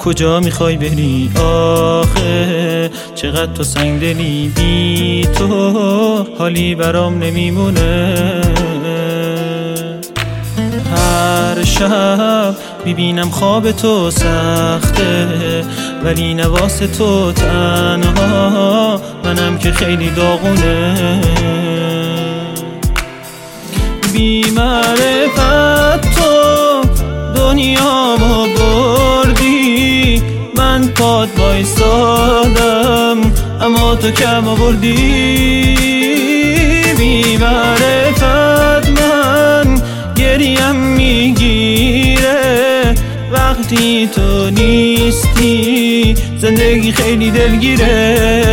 کجا میخوای بری آخه؟ چقدر تو سنگ دلی، بی تو حالی برام نمیمونه. هر شب میبینم خواب تو سخته، ولی نواس تو تنها، منم که خیلی داغونه. بی معرفت تو دنیامو بردی، من پات وایسادم اما تو کم آوردی. بی معرفت من گریم میگیره، وقتی تو نیستی زندگی خیلی دلگیره.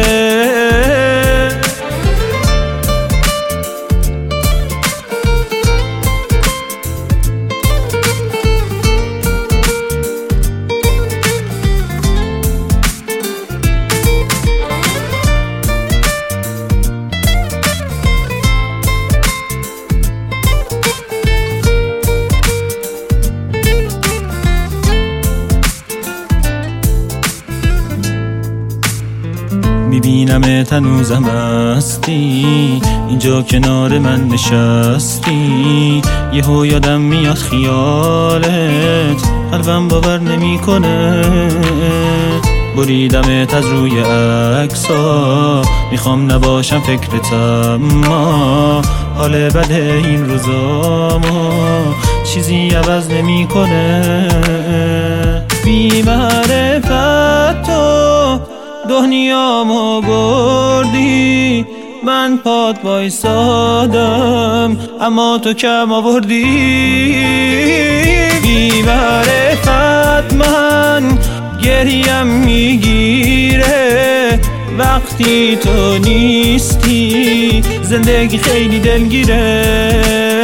میبینمت هنوزم هستی، اینجا کنار من نشستی. یهو یادم میاد خیالت، قلبم باور نمیکنه. بریدمت از روی عکسا، میخوام نباشم فکرت، اما حال بده این روزامو چیزی عوض نمیکنه. بی معرفت تو دنیامو بردی، من پات وایسادم اما تو کم آوردی. بی معرفت من گریم میگیره، وقتی تو نیستی زندگی خیلی دلگیره.